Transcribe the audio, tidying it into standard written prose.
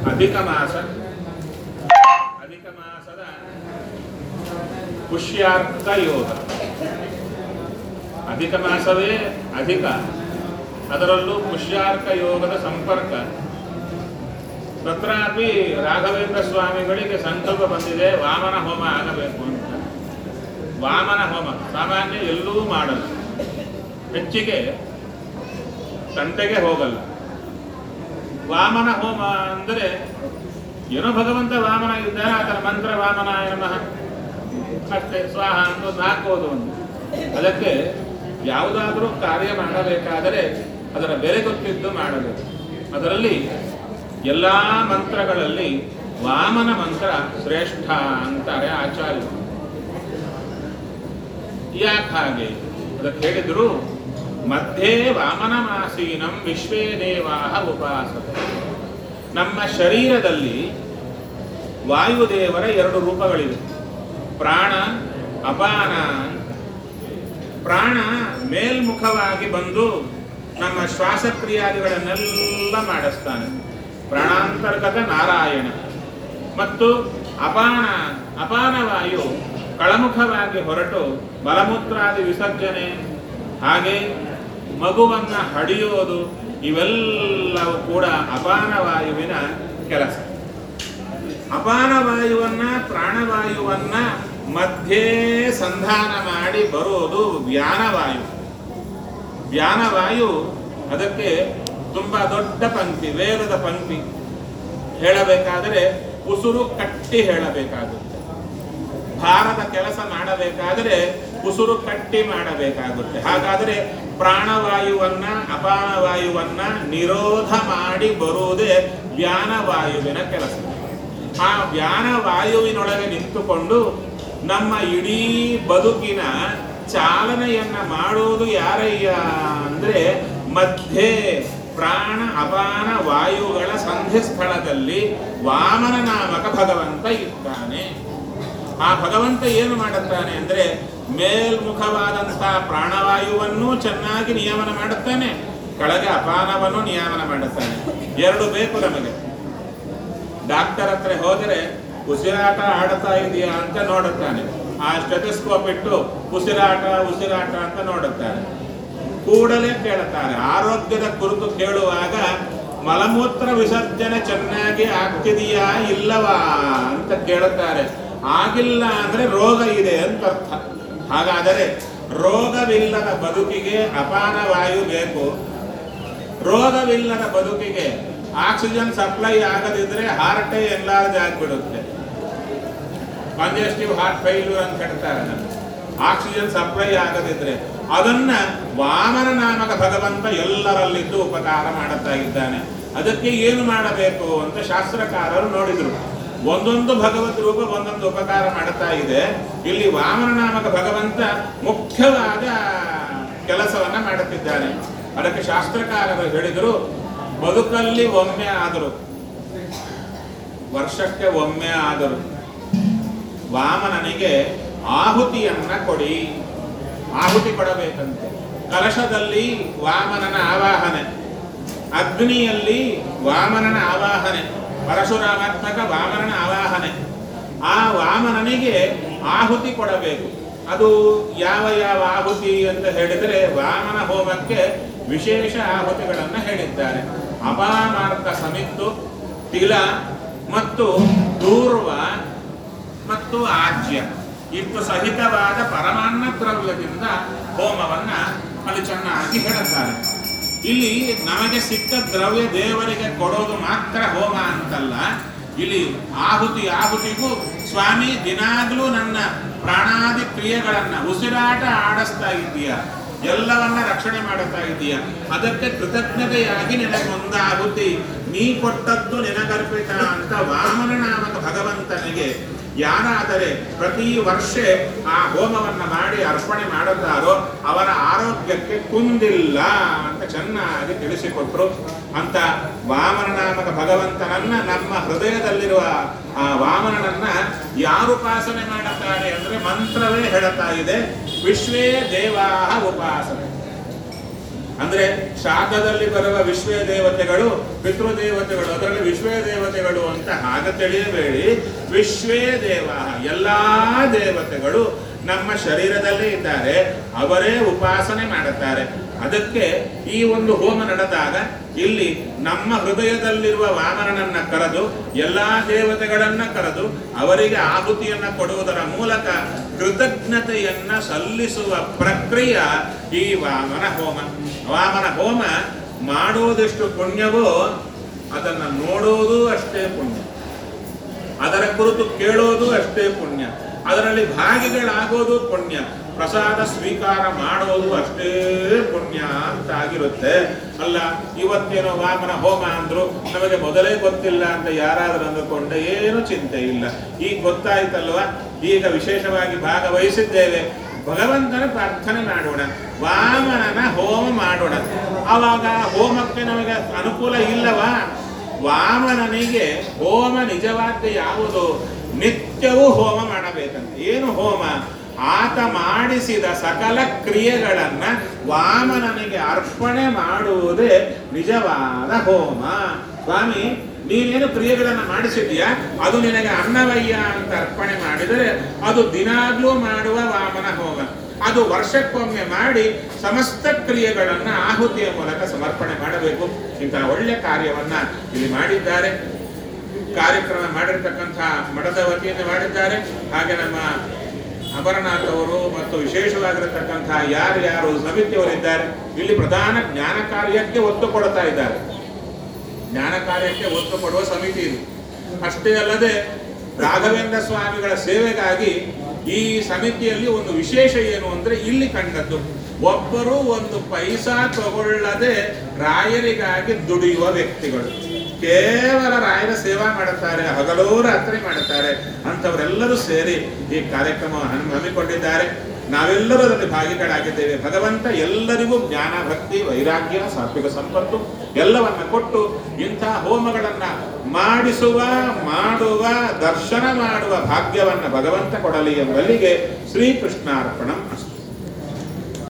ಅಧಿಕ ಮಾಸದ ಪುಷ್ಯಾರ್ಕ ಯೋಗ. ಅಧಿಕ ಮಾಸವೇ ಅಧಿಕ, ಅದರಲ್ಲೂ ಪುಷ್ಯಾರ್ಕ ಯೋಗದ ಸಂಪರ್ಕ. ತತ್ರಾಪಿ ರಾಘವೇಂದ್ರ ಸ್ವಾಮಿಗಳಿಗೆ ಸಂಕಲ್ಪ ಬಂದಿದೆ, ವಾಮನ ಹೋಮ ಆಗಬೇಕು ಅಂತ. ವಾಮನ ಹೋಮ ಸಾಮಾನ್ಯ ಎಲ್ಲೂ ಮಾಡಲ್ಲ, ಹೆಚ್ಚಿಗೆ ತಂಟೆಗೆ ಹೋಗಲ್ಲ. ವಾಮನ ಹೋಮ ಅಂದರೆ ಏನೋ ಭಗವಂತ ವಾಮನ ಇದ್ದಾನೆ, ಆತನ ಮಂತ್ರ ವಾಮನಾಯ ನಮಃ ಅಷ್ಟೇ, ಸ್ವಾಹ ಅಂತ ಹಾಕೋದು ಒಂದು. ಅದಕ್ಕೆ ಯಾವುದಾದ್ರೂ ಕಾರ್ಯ ಮಾಡಬೇಕಾದರೆ ಅದರ ಬೆಲೆ ಗೊತ್ತಿದ್ದು ಮಾಡಬೇಕು. ಅದರಲ್ಲಿ ಎಲ್ಲ ಮಂತ್ರಗಳಲ್ಲಿ ವಾಮನ ಮಂತ್ರ ಶ್ರೇಷ್ಠ ಅಂತಾರೆ ಆಚಾರ್ಯರು. ಯಾಕೆ ಹಾಗೆ ಅದಕ್ಕೆ ಹೇಳಿದ್ರು, ಮಧ್ಯೆ ವಾಮನ ಮಾಸೀನಂ ವಿಶ್ವೇ ದೇವಾಹ ಉಪಾಸತೆ. ನಮ್ಮ ಶರೀರದಲ್ಲಿ ವಾಯುದೇವರ ಎರಡು ರೂಪಗಳಿವೆ, ಪ್ರಾಣ ಅಪಾನ. ಪ್ರಾಣ ಮೇಲ್ಮುಖವಾಗಿ ಬಂದು ನಮ್ಮ ಶ್ವಾಸಕ್ರಿಯಾದಿಗಳನ್ನೆಲ್ಲ ಮಾಡಿಸ್ತಾನೆ, ಪ್ರಾಣಾಂತರ್ಗತ ನಾರಾಯಣ. ಮತ್ತು ಅಪಾನವಾಯು ಕಳಮುಖವಾಗಿ ಹೊರಟು ಮಲಮೂತ್ರಾದಿ ವಿಸರ್ಜನೆ, ಹಾಗೆ ಮಗುವನ್ನ ಹಡಿಯೋದು, ಇವೆಲ್ಲವೂ ಕೂಡ ಅಪಾನವಾಯುವಿನ ಕೆಲಸ. ಅಪಾನವಾಯುವನ್ನ ಪ್ರಾಣವಾಯುವನ್ನ ಮಧ್ಯೆ ಸಂಧಾನ ಮಾಡಿ ಬರೋದು ವ್ಯಾನವಾಯು. ವ್ಯಾನವಾಯು ಅದಕ್ಕೆ ತುಂಬಾ ದೊಡ್ಡ ಪಂಕ್ತಿ, ವೇಗದ ಪಂಕ್ತಿ. ಹೇಳಬೇಕಾದರೆ ಉಸುರು ಕಟ್ಟಿ ಹೇಳಬೇಕಾಗುತ್ತೆ. ಭಾರದ ಕೆಲಸ ಮಾಡಬೇಕಾದರೆ ಉಸುರು ಕಟ್ಟಿ ಮಾಡಬೇಕಾಗುತ್ತೆ. ಹಾಗಾದರೆ ಪ್ರಾಣವಾಯುವನ್ನ ಅಪಾನವಾಯುವನ್ನ ನಿರೋಧ ಮಾಡಿ ಬರುವುದೇ ವ್ಯಾನವಾಯುವಿನ ಕೆಲಸ. ಆ ವ್ಯಾನವಾಯುವಿನೊಳಗೆ ನಿಂತುಕೊಂಡು ನಮ್ಮ ಇಡೀ ಬದುಕಿನ ಚಾಲನೆಯನ್ನ ಮಾಡುವುದು ಯಾರಯ್ಯ ಅಂದ್ರೆ ಮಧ್ಯೆ ಪ್ರಾಣ ಅಪಾನ ವಾಯುಗಳ ಸಂಧಿ ಸ್ಥಳದಲ್ಲಿ ವಾಮನ ನಾಮಕ ಭಗವಂತ ಇದ್ದಾನೆ. ಆ ಭಗವಂತ ಏನು ಮಾಡುತ್ತಾನೆ ಅಂದ್ರೆ ಮೇಲ್ಮುಖವಾದಂತಹ ಪ್ರಾಣವಾಯುವನ್ನು ಚೆನ್ನಾಗಿ ನಿಯಮನ ಮಾಡುತ್ತಾನೆ, ಕೆಳಗೆ ಅಪಾನವನ್ನು ನಿಯಮನ ಮಾಡುತ್ತಾನೆ. ಎರಡು ಬೇಕು ನಮಗೆ. ಡಾಕ್ಟರ್ ಹತ್ರ ಹೋದರೆ ಉಸಿರಾಟ ಆಡ್ತಾ ಇದೆಯಾ ಅಂತ ನೋಡುತ್ತಾನೆ, ಆ ಸ್ಟೆಥೋಸ್ಕೋಪ್ ಇಟ್ಟು ಉಸಿರಾಟ ಅಂತ ನೋಡುತ್ತಾನೆ. ಕೂಡಲೇ ಕೇಳುತ್ತಾರೆ. ಆರೋಗ್ಯದ ಕುರಿತು ಕೇಳುವಾಗ ಮಲಮೂತ್ರ ವಿಸರ್ಜನೆ ಚೆನ್ನಾಗಿ ಆಗ್ತಿದೆಯಾ ಇಲ್ಲವಾ ಅಂತ ಕೇಳುತ್ತಾರೆ. ಆಗಿಲ್ಲ ಅಂದ್ರೆ ರೋಗ ಇದೆ ಅಂತ ಅರ್ಥ. ಹಾಗಾದರೆ ರೋಗವಿಲ್ಲದ ಬದುಕಿಗೆ ಅಪಾನವಾಯು ಬೇಕು. ರೋಗವಿಲ್ಲದ ಬದುಕಿಗೆ ಆಕ್ಸಿಜನ್ ಸಪ್ಲೈ ಆಗದಿದ್ರೆ ಹಾರ್ಟೇ ಎನ್ಲಾರ್ಜ್ ಆಗಿಬಿಡುತ್ತೆ. ಕಂಜೆಸ್ಟಿವ್ ಹಾರ್ಟ್ ಫೇಲ್ಯೂರ್ ಅಂತ ಹೇಳ್ತಾರೆ. ಆಕ್ಸಿಜನ್ ಸಪ್ಲೈ ಆಗದಿದ್ರೆ ಅದನ್ನ ವಾಮನ ನಾಮಕ ಭಗವಂತ ಎಲ್ಲರಲ್ಲಿದ್ದು ಉಪಕಾರ ಮಾಡುತ್ತಾ ಇದ್ದಾನೆ. ಅದಕ್ಕೆ ಏನು ಮಾಡಬೇಕು ಅಂತ ಶಾಸ್ತ್ರಕಾರರು ನೋಡಿದರು. ಒಂದೊಂದು ಭಗವದ್ ರೂಪ ಒಂದೊಂದು ಉಪಕಾರ ಮಾಡುತ್ತಾ ಇದೆ. ಇಲ್ಲಿ ವಾಮನ ನಾಮಕ ಭಗವಂತ ಮುಖ್ಯವಾದ ಕೆಲಸವನ್ನ ಮಾಡುತ್ತಿದ್ದಾನೆ. ಅದಕ್ಕೆ ಶಾಸ್ತ್ರಕಾರರು ಹೇಳಿದರು, ಬದುಕಲ್ಲಿ ಒಮ್ಮೆ ಆದರು, ವರ್ಷಕ್ಕೆ ಒಮ್ಮೆ ಆದರು ವಾಮನನಿಗೆ ಆಹುತಿಯನ್ನ ಕೊಡಿ. ಆಹುತಿ ಕೊಡಬೇಕಂತೆ. ಕಲಶದಲ್ಲಿ ವಾಮನನ ಆವಾಹನೆ, ಅಗ್ನಿಯಲ್ಲಿ ವಾಮನನ ಆವಾಹನೆ, ಪರಶುರಾಮಾತ್ಮಕ ವಾಮನನ ಆವಾಹನೆ. ಆ ವಾಮನನಿಗೆ ಆಹುತಿ ಕೊಡಬೇಕು. ಅದು ಯಾವ ಯಾವ ಆಹುತಿ ಅಂತ ಹೇಳಿದರೆ ವಾಮನ ಹೋಮಕ್ಕೆ ವಿಶೇಷ ಆಹುತಿಗಳನ್ನು ಹೇಳಿದ್ದಾರೆ. ಅಪಾಮಾರ್ಥ ಸಮಿತ್ತು, ತಿಲ ಮತ್ತು ದೂರ್ವ ಮತ್ತು ಆಜ್ಯ ಇಷ್ಟು ಸಹಿತವಾದ ಪರಮಾನ್ನ ದ್ರವ್ಯದಿಂದ ಹೋಮವನ್ನ ಅಲ್ಲಿ ಚೆನ್ನಾಗಿ ಹೇಳುತ್ತಾರೆ. ಇಲ್ಲಿ ನಮಗೆ ಸಿಕ್ಕ ದ್ರವ್ಯ ದೇವರಿಗೆ ಕೊಡೋದು ಮಾತ್ರ ಹೋಮ ಅಂತಲ್ಲ. ಇಲ್ಲಿ ಆಹುತಿಗೂ ಸ್ವಾಮಿ ದಿನಾಗ್ಲೂ ನನ್ನ ಪ್ರಾಣಾದಿ ಕ್ರಿಯೆಗಳನ್ನ ಉಸಿರಾಟ ಆಡಿಸ್ತಾ ಇದ್ದೀಯ, ಎಲ್ಲವನ್ನ ರಕ್ಷಣೆ ಮಾಡುತ್ತಾ ಇದ್ದೀಯ, ಅದಕ್ಕೆ ಕೃತಜ್ಞತೆಯಾಗಿ ನಿನಗೊಂದು ಆಹುತಿ, ನೀ ಕೊಟ್ಟದ್ದು ನಿನಗರ್ಪಿತ ಅಂತ ವಾಮನ ನಾಮಕ ಭಗವಂತನಿಗೆ ಯಾರಾದರೆ ಪ್ರತಿ ವರ್ಷ ಆ ಹೋಮವನ್ನು ಮಾಡಿ ಅರ್ಪಣೆ ಮಾಡುತ್ತಾರೋ ಅವರ ಆರೋಗ್ಯಕ್ಕೆ ಕುಂದಿಲ್ಲ ಅಂತ ಚೆನ್ನಾಗಿ ತಿಳಿಸಿಕೊಟ್ರು. ಅಂತ ವಾಮನ ನಾಮಕ ಭಗವಂತನನ್ನ, ನಮ್ಮ ಹೃದಯದಲ್ಲಿರುವ ಆ ವಾಮನನನ್ನ ಯಾರು ಉಪಾಸನೆ ಮಾಡುತ್ತಾರೆ ಅಂದ್ರೆ ಮಂತ್ರವೇ ಹೇಳುತ್ತಾ ಇದೆ, ವಿಶ್ವೇ ದೇವಾಹ ಉಪಾಸನೆ. ಅಂದ್ರೆ ಶ್ರಾದ್ದದಲ್ಲಿ ಬರುವ ವಿಶ್ವ ದೇವತೆಗಳು ಪಿತೃದೇವತೆಗಳು, ಅದರಲ್ಲಿ ವಿಶ್ವ ದೇವತೆಗಳು ಅಂತ ಹಾಗೆ ತಿಳಿಯಬೇಡಿ. ವಿಶ್ವೇ ದೇವ, ಎಲ್ಲಾ ದೇವತೆಗಳು ನಮ್ಮ ಶರೀರದಲ್ಲೇ ಇದ್ದಾರೆ, ಅವರೇ ಉಪಾಸನೆ ಮಾಡುತ್ತಾರೆ. ಅದಕ್ಕೆ ಈ ಒಂದು ಹೋಮ ನಡೆದಾಗ ಇಲ್ಲಿ ನಮ್ಮ ಹೃದಯದಲ್ಲಿರುವ ವಾಮನನನ್ನ ಕರೆದು ಎಲ್ಲಾ ದೇವತೆಗಳನ್ನ ಕರೆದು ಅವರಿಗೆ ಆಹುತಿಯನ್ನ ಕೊಡುವುದರ ಮೂಲಕ ಕೃತಜ್ಞತೆಯನ್ನ ಸಲ್ಲಿಸುವ ಪ್ರಕ್ರಿಯೆ ಈ ವಾಮನ ಹೋಮ. ವಾಮನ ಹೋಮ ಮಾಡುವುದೆಷ್ಟು ಪುಣ್ಯವೋ ಅದನ್ನು ನೋಡೋದು ಅಷ್ಟೇ ಪುಣ್ಯ, ಅದರ ಕುರಿತು ಕೇಳೋದು ಅಷ್ಟೇ ಪುಣ್ಯ, ಅದರಲ್ಲಿ ಭಾಗಿಗಳಾಗೋದು ಪುಣ್ಯ, ಪ್ರಸಾದ ಸ್ವೀಕಾರ ಮಾಡೋದು ಅಷ್ಟೇ ಪುಣ್ಯ ಅಂತಾಗಿರುತ್ತೆ. ಅಲ್ಲ ಇವತ್ತೇನೋ ವಾಮನ ಹೋಮ ಅಂದ್ರು, ನಮಗೆ ಮೊದಲೇ ಗೊತ್ತಿಲ್ಲ ಅಂತ ಯಾರಾದರೂ ಅಂದುಕೊಂಡೆ ಏನು ಚಿಂತೆ ಇಲ್ಲ. ಈಗ ಗೊತ್ತಾಯ್ತಲ್ವಾ, ಈಗ ವಿಶೇಷವಾಗಿ ಭಾಗವಹಿಸಿದ್ದೇವೆ, ಭಗವಂತನ ಪ್ರಾರ್ಥನೆ ಮಾಡೋಣ, ವಾಮನನ ಹೋಮ ಮಾಡೋಣ. ಆವಾಗ ಹೋಮಕ್ಕೆ ನಮಗೆ ಅನುಕೂಲ ಇಲ್ಲವಾ? ವಾಮನನಿಗೆ ಹೋಮ ನಿಜವಾದ ಯಾವುದು? ನಿತ್ಯವೂ ಹೋಮ ಮಾಡಬೇಕಂತ. ಏನು ಹೋಮ? ಆತ ಮಾಡಿಸಿದ ಸಕಲ ಕ್ರಿಯೆಗಳನ್ನ ವಾಮನನಿಗೆ ಅರ್ಪಣೆ ಮಾಡುವುದೇ ನಿಜವಾದ ಹೋಮ. ಸ್ವಾಮಿ, ನೀನೇನು ಕ್ರಿಯೆಗಳನ್ನು ಮಾಡಿಸಿದ್ಯಾ, ಅದು ನಿನಗೆ ಅನ್ನವಯ್ಯ ಅಂತ ಅರ್ಪಣೆ ಮಾಡಿದರೆ ಅದು ದಿನಾಗ್ಲೂ ಮಾಡುವ ವಾಮನ ಹೋಮ. ಅದು ವರ್ಷಕ್ಕೊಮ್ಮೆ ಮಾಡಿ ಸಮಸ್ತ ಕ್ರಿಯೆಗಳನ್ನು ಆಹುತಿಯ ಮೂಲಕ ಸಮರ್ಪಣೆ ಮಾಡಬೇಕು. ಇಂತಹ ಒಳ್ಳೆಯ ಕಾರ್ಯವನ್ನ ಇಲ್ಲಿ ಮಾಡಿದ್ದಾರೆ. ಕಾರ್ಯಕ್ರಮ ಮಾಡಿರ್ತಕ್ಕಂಥ ಮಠದ ವತಿಯಿಂದ ಮಾಡಿದ್ದಾರೆ. ಹಾಗೆ ನಮ್ಮ ಅಮರನಾಥ್ ಅವರು ಮತ್ತು ವಿಶೇಷವಾಗಿರತಕ್ಕಂಥ ಯಾರ್ಯಾರು ಸಮಿತಿಯವರಿದ್ದಾರೆ, ಇಲ್ಲಿ ಪ್ರಧಾನ ಜ್ಞಾನ ಕಾರ್ಯಕ್ಕೆ ಒತ್ತು ಕೊಡ್ತಾ ಇದ್ದಾರೆ. ಜ್ಞಾನ ಕಾರ್ಯಕ್ಕೆ ಒತ್ತು ಕೊಡುವ ಸಮಿತಿ ಇದು. ಅಷ್ಟೇ ಅಲ್ಲದೆ ರಾಘವೇಂದ್ರ ಸ್ವಾಮಿಗಳ ಸೇವೆಗಾಗಿ ಈ ಸಮಿತಿಯಲ್ಲಿ ಒಂದು ವಿಶೇಷ ಏನು ಅಂದ್ರೆ, ಇಲ್ಲಿ ಕಂಡದ್ದು ಒಬ್ಬರು ಒಂದು ಪೈಸಾ ತಗೊಳ್ಳದೆ ರಾಯರಿಗಾಗಿ ದುಡಿಯುವ ವ್ಯಕ್ತಿಗಳು. ಕೇವಲ ರಾಯರ ಸೇವಾ ಮಾಡುತ್ತಾರೆ, ಹಗಲೂ ರಾತ್ರಿ ಮಾಡುತ್ತಾರೆ. ಅಂಥವರೆಲ್ಲರೂ ಸೇರಿ ಈ ಕಾರ್ಯಕ್ರಮವನ್ನು ಹಮ್ಮಿಕೊಂಡಿದ್ದಾರೆ. ನಾವೆಲ್ಲರೂ ಅದರಲ್ಲಿ ಭಾಗಿಗಳಾಗಿದ್ದೇವೆ. ಭಗವಂತ ಎಲ್ಲರಿಗೂ ಜ್ಞಾನ, ಭಕ್ತಿ, ವೈರಾಗ್ಯ, ಸಾತ್ವಿಕ ಸಂಪತ್ತು ಎಲ್ಲವನ್ನ ಕೊಟ್ಟು ಇಂಥ ಹೋಮಗಳನ್ನ ಮಾಡಿಸುವ, ಮಾಡುವ, ದರ್ಶನ ಮಾಡುವ ಭಾಗ್ಯವನ್ನ ಭಗವಂತ ಕೊಡಲಿ ಎಂಬಲ್ಲಿಗೆ ಶ್ರೀಕೃಷ್ಣಾರ್ಪಣಂ ಅಸ್ತು.